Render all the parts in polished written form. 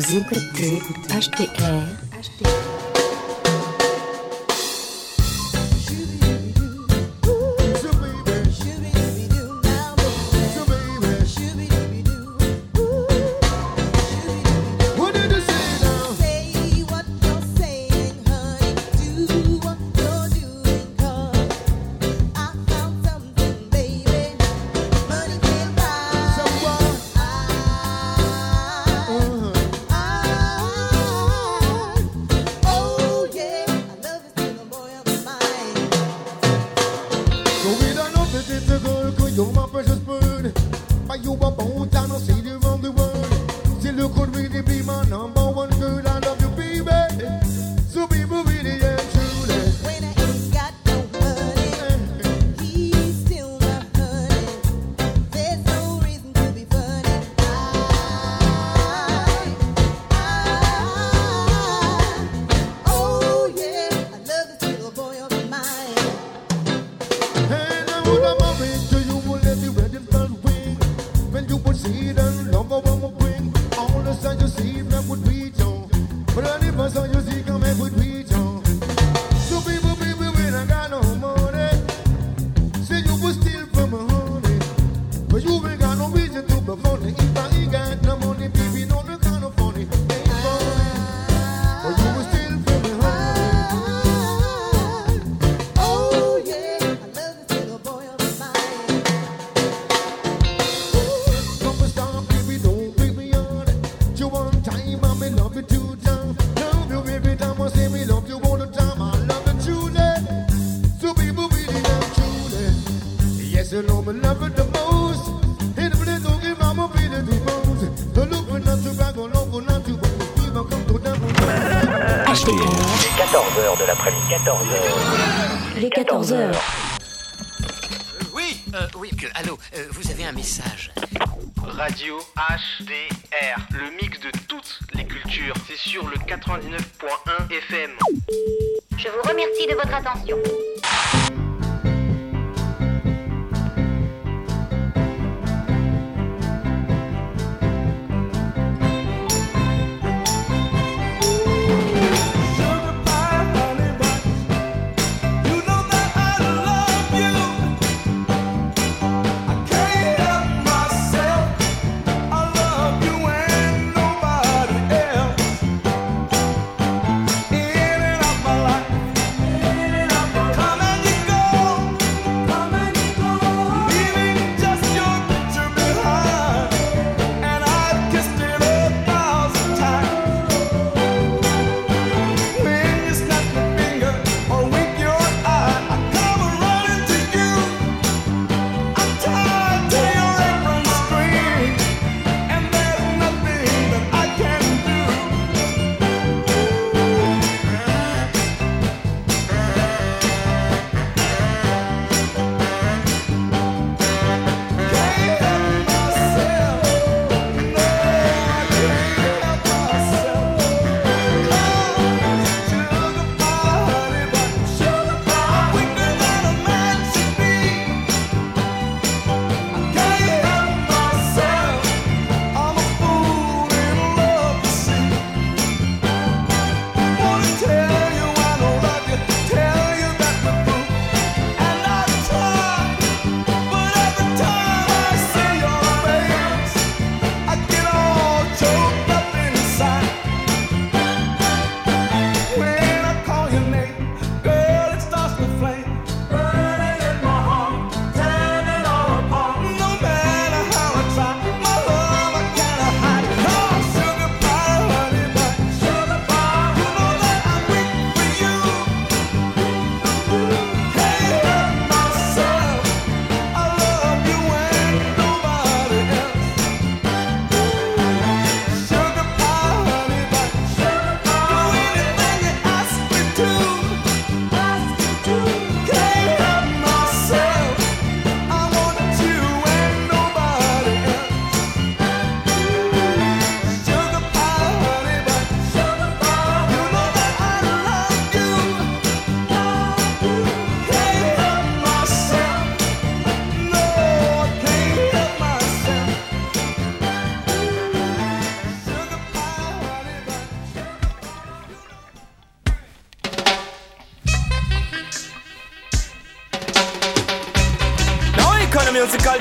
écoutez HTR. Les 14h. Oui, allô, vous avez un message. Radio HDR, le mix de toutes les cultures. C'est sur le 99.1 FM. Je vous remercie de votre attention. Come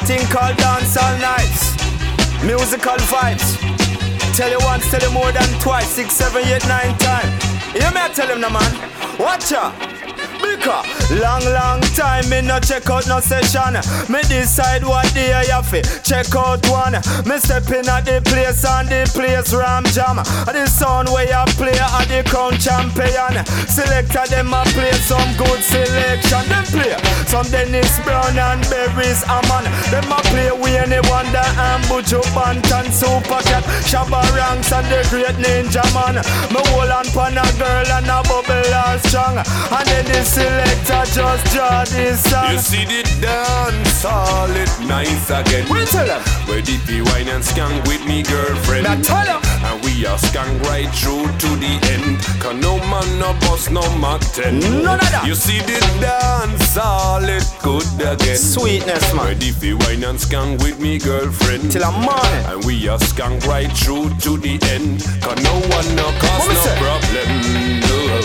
thing called dancehall nights. Musical vibes. Tell you once, tell you more than twice. 6, 7, 8, 9 times. You may tell him, no man. Watch out. Because long time me no check out no session. Me decide what day I have to check out one. Me step in at the place and the place ram jam. And the sound where I play at the crown champion. Selector them a play some good selection. Them play some Dennis Brown and Berries Amman. Them a play Wayne Wonder and Buju Banton, Supercat, Shabba Ranks and the Great Ninja Man. Me hold on pan a girl and a bubble all strong. And then the selector just draw this song. You see the dance all it nice again. We tell them ready to wine and skank with me girlfriend. Now tell them. And we are skank right through to the end. Cause no man no boss no Mac 10. None of that. You see the dance all it good again. Sweetness man. Ready to wine and skank with me girlfriend. Till a morning. And we are skank right through to the end. Cause no one no cause no problem.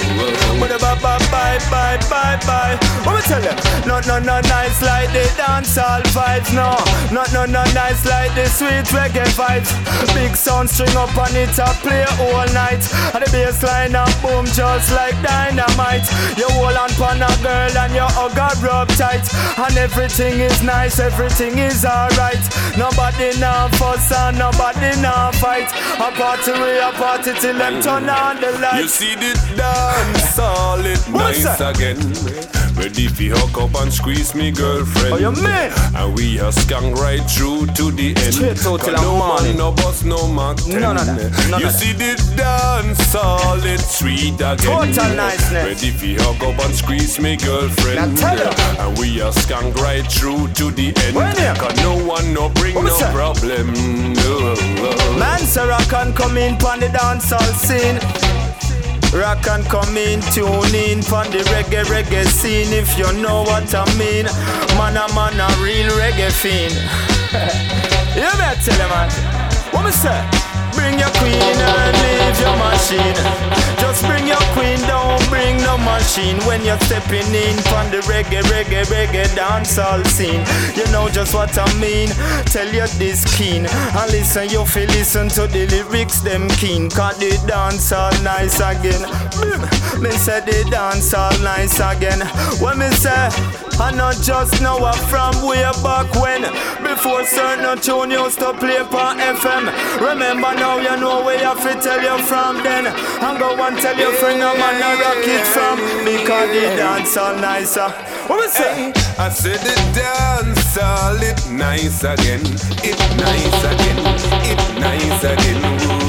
Bye. What me tell you? No nice like the dancehall vibes. No nice like the sweet reggae vibes. Big sound string up on it I play all night. And the bass line and boom just like dynamite. You hold on pan a girl and your hug her rub tight. And everything is nice, everything is alright. Nobody now fuss and nobody now fight. A party till them turn on the lights. You see the dance all it nice again. Ready fi hook up and squeeze me girlfriend. Oh you mean? And we are skunk right through to the end. Straight out till no morning. Man, no boss, no Mac 10. None of that. You see the dance all it sweet again. Total niceness. Ready fi hook up and squeeze me girlfriend. Now tell her. And we are skunk right through to the end. When here? Cause no one no bring what no problem. No. Man, so rock and come in pon the dancehall scene. Rock and come in, tune in pon the reggae scene. If you know what I mean. Man a real reggae fiend. You better tell him, man. What me say? Bring your queen and leave your machine. Just bring your queen, don't bring no machine. When you're stepping in from the reggae dancehall scene. You know just what I mean. Tell you this keen. And listen, you feel listen to the lyrics them keen. Cause the dancehall nice again. Me say the dancehall nice again. When me say I not just know I'm from way back when. Before certain tune used to play on FM. Remember now you know where you have to tell you from then. And go and tell your friend no man I rock it from. Because the dance all nicer. What we say? I said the dance all it nice again. It nice again. It nice again.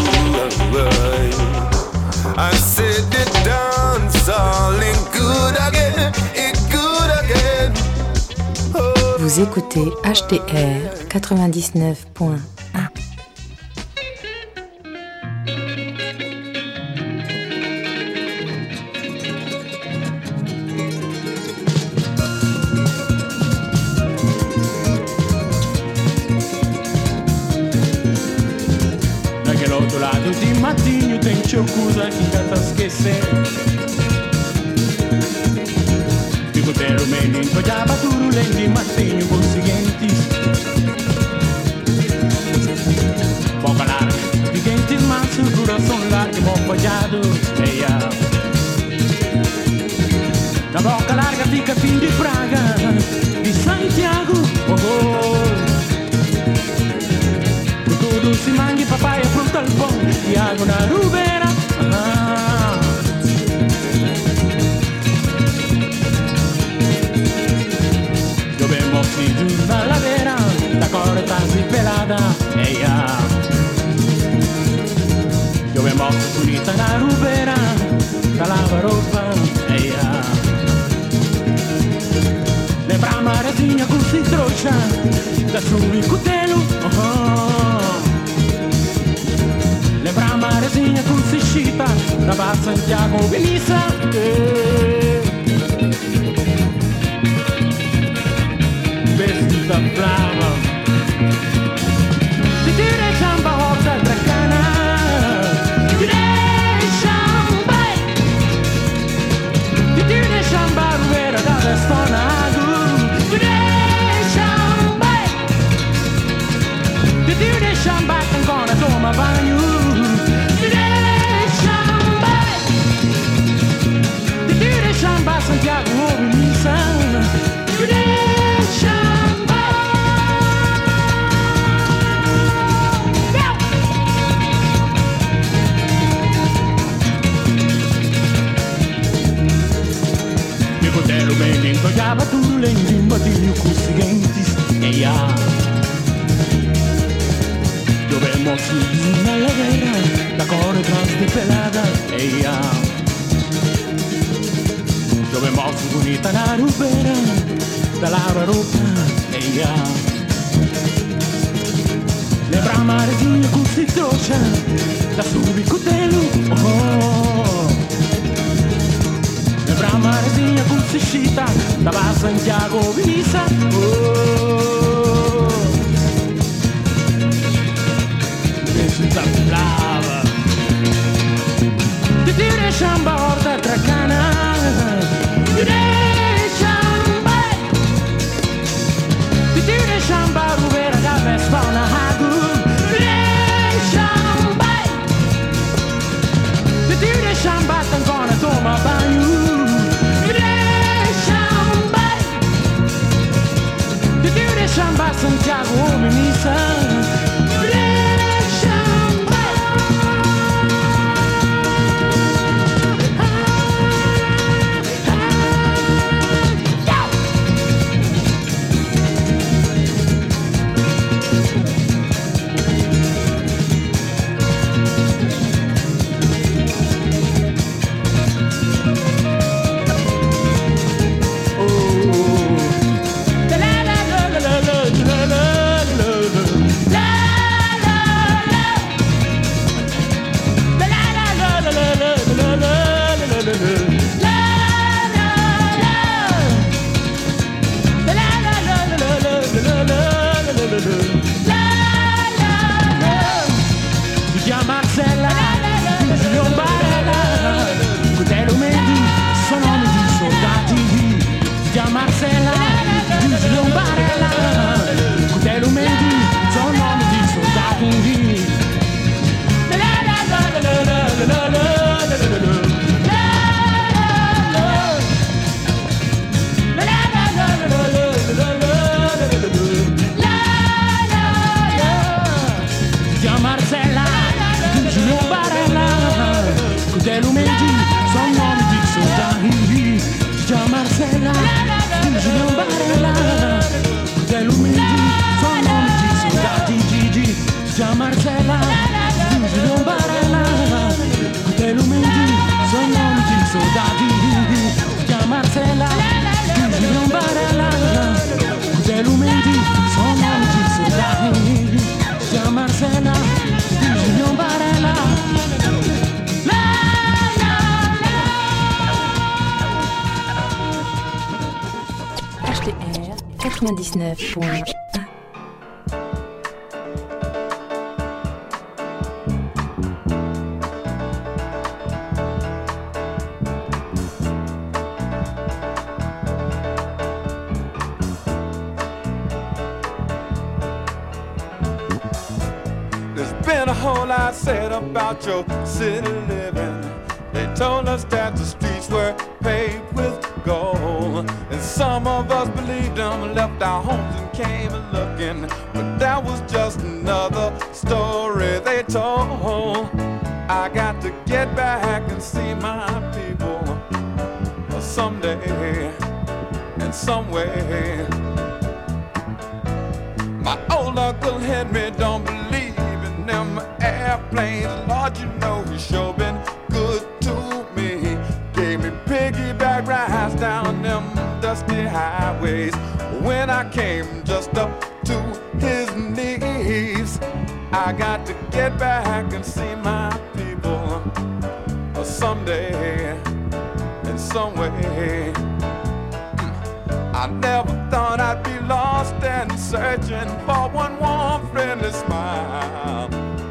I said the dance all it good again. It good again. Vous écoutez HTR 99.1. Daquele outro lado de matinho tem tio Cusa que canta esquecer. Pero menino pojava tudo lendi matinho conscientes. Boca larga, gigantes mansos, coração largo, bom pojado. Na boca larga fica fim de Praga, de Santiago. Por tudo se mangue, papai é pronto ao pão, e água na rubeira. Da ladeira, da corta pelada, Llovemos bonita na rubeira, da lava roupa, Lembra a marezinha com se trouxa, da chuva e cutelo, Lembra a marezinha com se chita, da Barra Santiago, Benissa, Vestida brava, ti deixam barroca dracana, ti deixam barbeira da destonado, ti deixam Shambak, I'm gonna throw my banho. Shamba, Santiago, Nissan. Shamba. Mi potevo bene incogliava tu l'engine, battino con seguentes. E dovemmo finire la guerra, la core trans di pelada. E dove morsi unita la rubera dall'aura rotta e le brama resina con si troccia da subi cutello le brama resina con si scita da va Santiago Vinisa senza brava ti tira Shamba orda tracana Shamba rubera da Vespana Hagu Shamba tancona toma banho Shamba Santiago Menisa HTR 99.1. Been a whole lot said about your city living. They told us that the streets were paved with gold, and some of us believed them, left our homes and came looking. But that was just another story they told. I got to get back and see my people someday, in some way. My old Uncle Henry don't believe them airplanes, Lord, you know he sure been good to me. Gave me piggyback rides down them dusty highways when I came just up to his knees. I got to get back and see my people someday, in some way. I never thought I'd be lost and searching for one warm, friendly smile.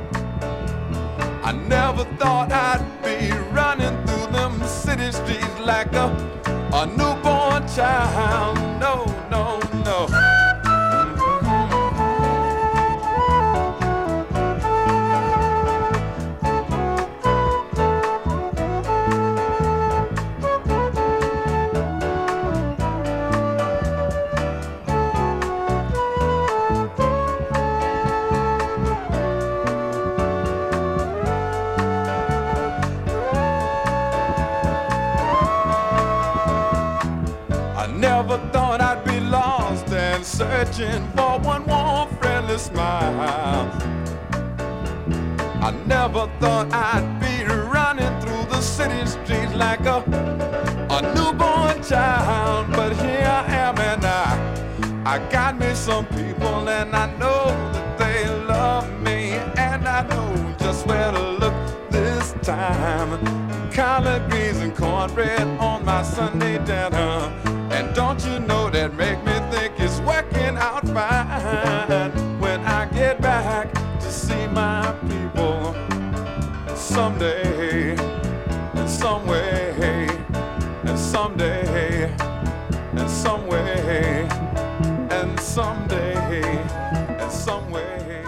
I never thought I'd be running through them city streets like a newborn child. No, no, no. searching for one warm, friendly smile. I never thought I'd be running through the city streets like a newborn child, but here I am, and I got me some people, and I know that they love me, and I know just where to look this time. Collard greens and cornbread on my Sunday dinner, and don't you know that make me think it's working out fine when I get back to see my people someday, in some way, and someday, and some way, and someday, and some way.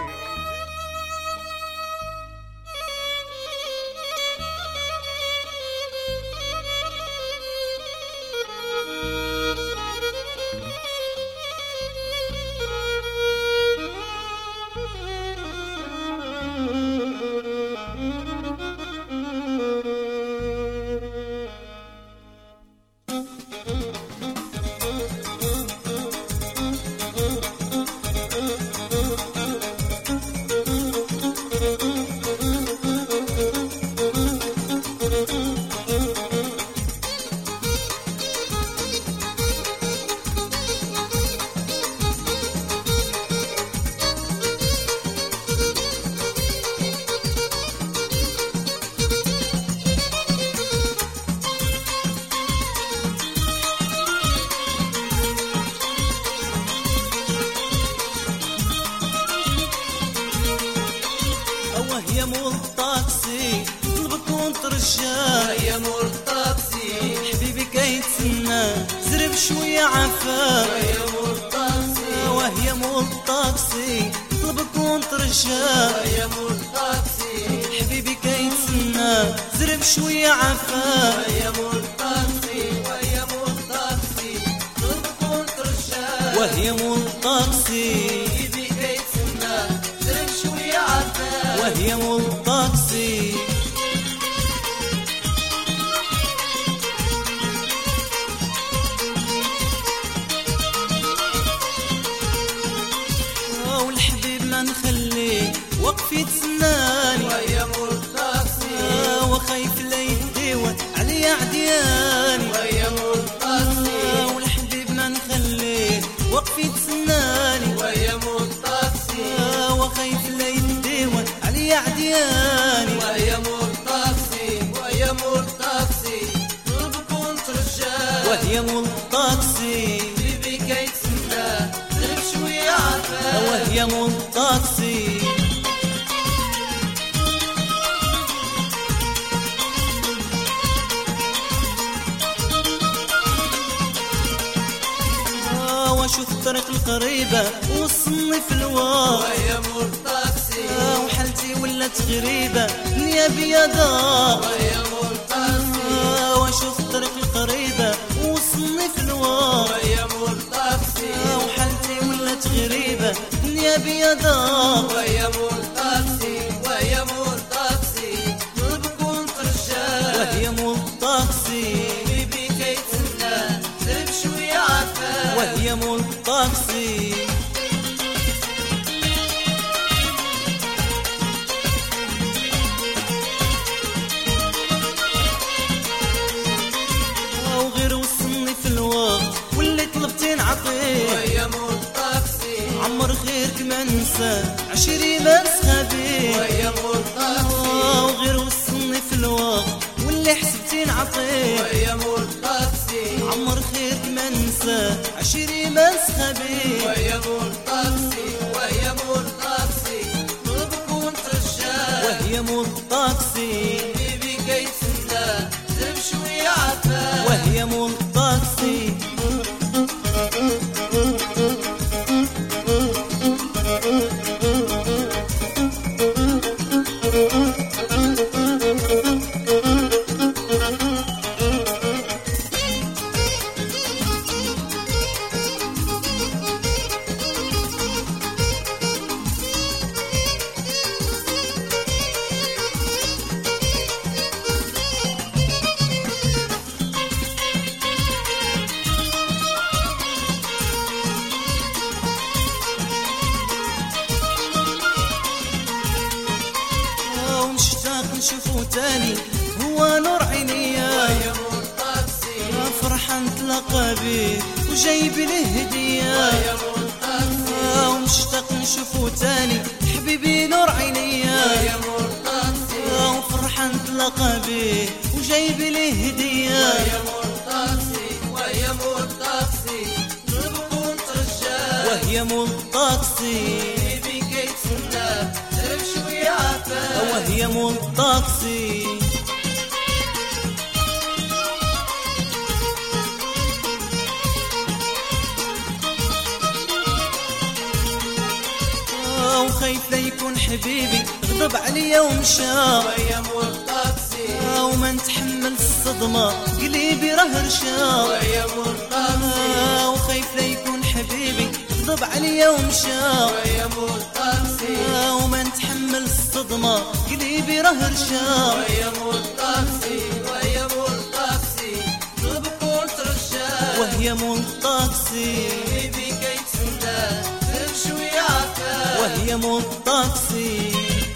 واشوف الطريق القريبة وصلني في الواق ويا مور طاكسي وحالتي ولات غريبة نيابي يا دار ويا مور طاكسي واشوف الطريق القريبة وصلني في الواق ويا مور طاكسي وحالتي ولات غريبة نيابي يا دار ويا مور طاكسي ويا مور طاكسي نبكون رجال ويا مور طاكسي بيبي كيتسنى زرب شوية عفا وهي مول طاكسي وغير وصلني في الوقت واللي طلبتين عطيه وهي مول طاكسي عمر خيرك ما ننسى عشري ما نسخبيه وهي مول طاكسي وغير وصلني في الوقت واللي حسبتين عطيه وهي مول طاكسي عمر خيرك ما ننسى عشري ما نسخبيه وهي مول طاكسي وهي مول طاكسي طلبك وانت رجال وهي مول طاكسي بيبي كيتسنى زرب شوية عفا وهي مول طاكسي نشوفو تاني هو نور عينيا فرحان نتلاقى بيه وجايب له هدية ومشتاق نشوفو تاني حبيبي نور عينيا وفرحان نتلاقى بيه وجايب له هدية وهي مول الطاكسي وهي مول الطاكسي وخايفة يكون حبيبي غضب عليا ومشى وما نتحمل الصدمة قلبي راه رشا وخايفة يكون حبيبي غضب عليا ومشى وما نتحمل الصدمة قلبي راه رشا وهي مول الطاكسي وهي مول الطاكسي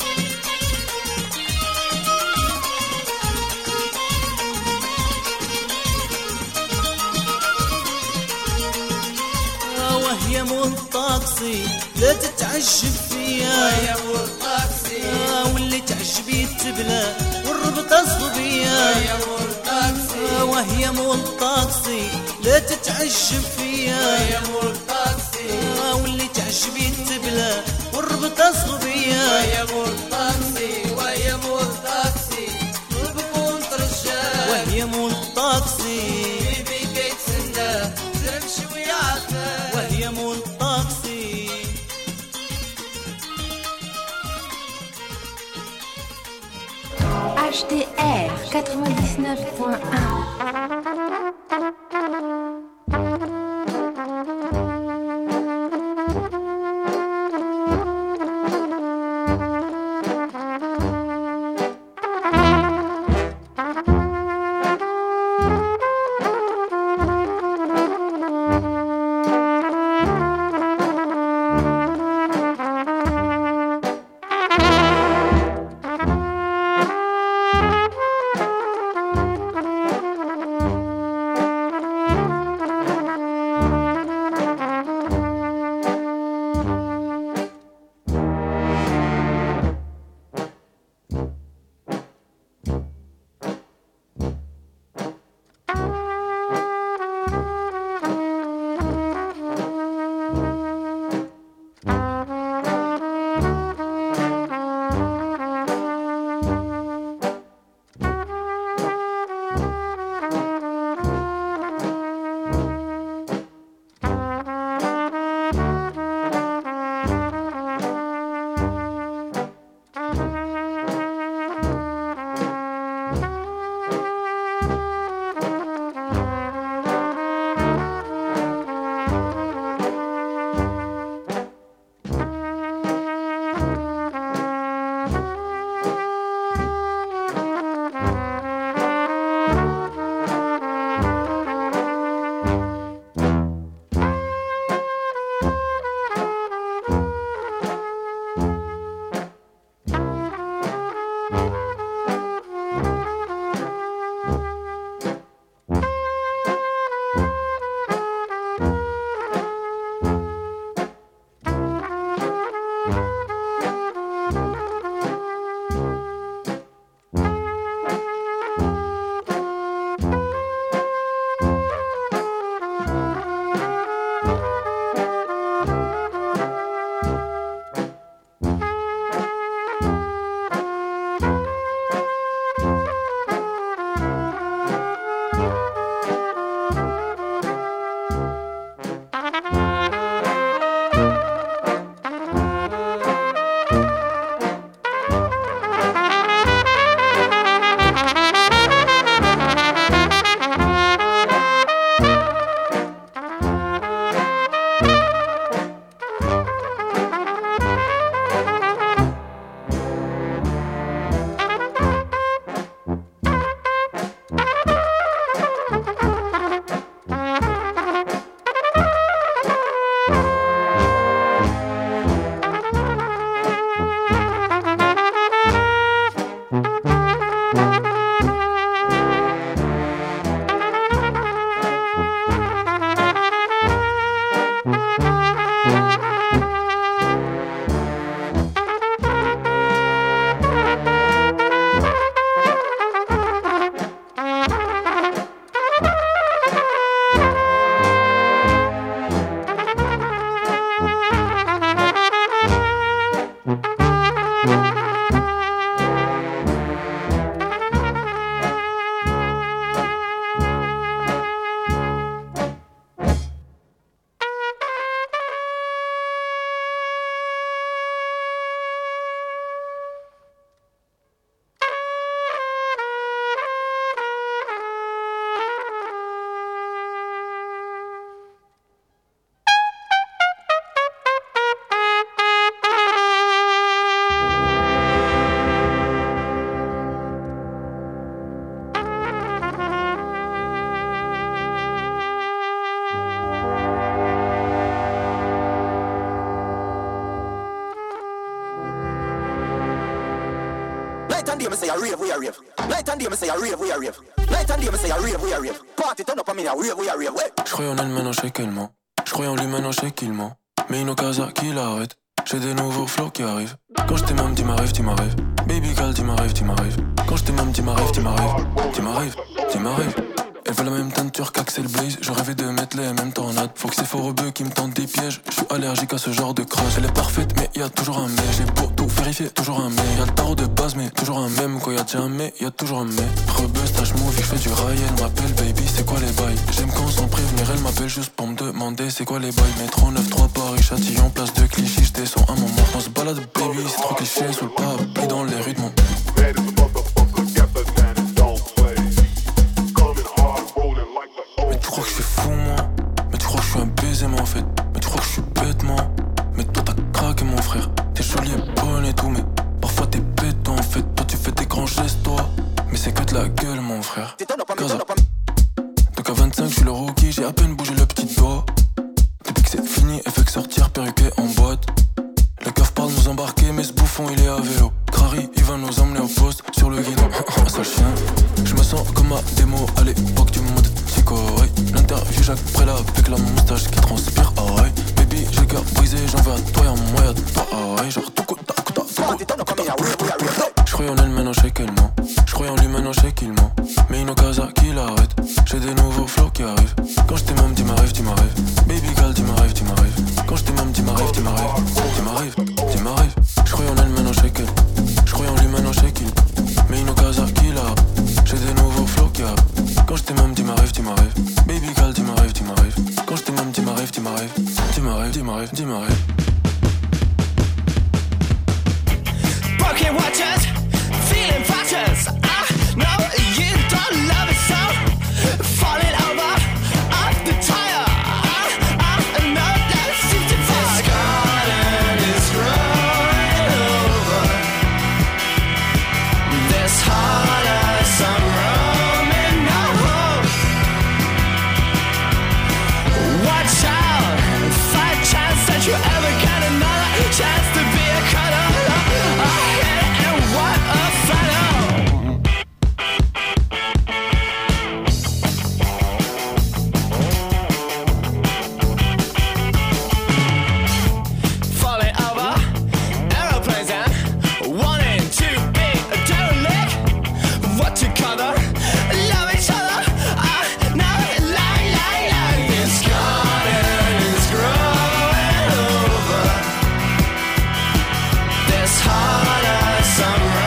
وهي مول الطاكسي لا تتعجب فيا واللي تعجبي تبلى والربطة صبية وهي مول الطاكسي لا تتعجب فيا واللي تعجبي تبلى والربطة صبية وهي مول الطاكسي وهي مول الطاكسي HDR 99.1. and day me say I rave, we a rave. Night and day me say I rave, we a rave. Night and day me say I rave, we a rave. Party turn up on me a rave, we a rave. Je croyais en elle, maintenant je sais qu'elle ment. Je croyais en lui, maintenant je sais qu'il ment. Mais une occasion qui l'arrête. J'ai des nouveaux flots qui arrivent. Quand je t'aime, dis ma rêve, dis ma rêve. Baby girl, dis ma rêve, dis ma rêve. Quand je t'aime, dis ma rêve, dis ma rêve. Dis ma rêve, dis ma rêve. Elle veut la même teinture qu'Axel Blaze. Je rêvais de mettre les mêmes tornades. Faut que c'est fort rebeu qui me tente des pièges. Je suis allergique à ce genre de crash. Elle est parfaite mais y'a toujours un mais. J'ai beau tout vérifier, toujours un mais. Y'a le tarot de base mais toujours un même. Quand y'a déjà un mais, y'a toujours un mais. Rebeu, stage movie, j'fais du rail. Elle m'appelle baby, c'est quoi les bails? J'aime quand sans prévenir, elle m'appelle juste pour me demander c'est quoi les bails. Métro 9-3 Paris, Châtillon, place de Clichy. J'descends un moment, on se balade baby. C'est trop cliché, sous le parapluie dans les rues de mon. Tu crois que je suis fou moi? Mais tu crois que je suis un baiser moi en fait? Mais tu crois que je suis bête moi? Mais toi t'as craqué mon frère. T'es jolie et bonne et tout mais parfois t'es bête toi en fait. Toi tu fais des grands gestes toi. Mais c'est que de la gueule mon frère. Gaza. Donc à 25 je suis le rookie. J'ai à peine bougé le petit doigt. Depuis que c'est fini elle fait que sortir perruqué en boîte. Le keuf parle nous embarquer mais ce bouffon il est à vélo. Crary il va nous emmener au poste sur le guidon. Sale chien. Je me sens comme à démo à l'époque du monde Tico. L'interview Jacques Préla avec la moustache qui transpire. Ah ouais. Baby j'ai le cœur brisé, j'en veux à toi et à moi et à toi. Ah ouais. Genre tout coup